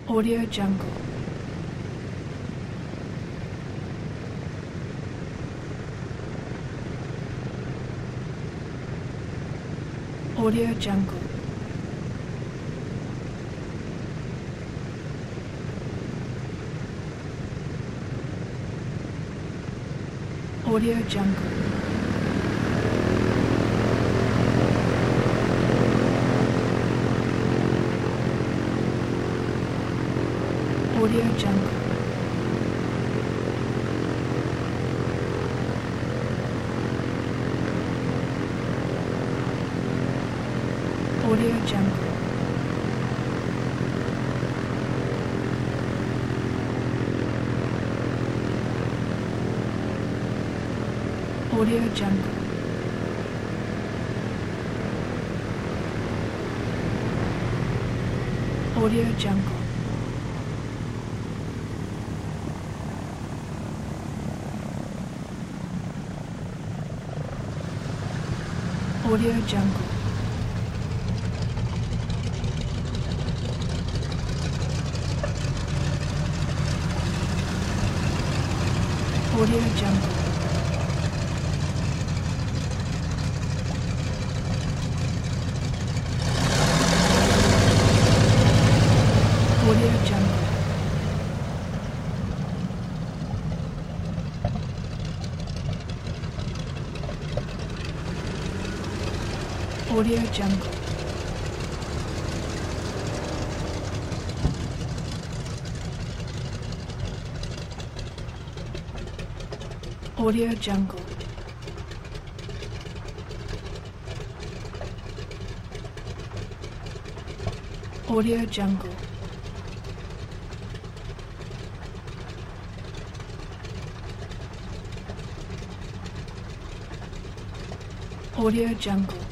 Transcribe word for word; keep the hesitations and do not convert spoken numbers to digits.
Audio Jungle. Audio Jungle. Audio Jungle. Audio Jungle. Audio Jungle. Audio Jungle. Audio Jungle. Audio Jungle. Audio Jungle. Audio Jungle. Audio Jungle. Audio Jungle. Audio Jungle. Audio Jungle.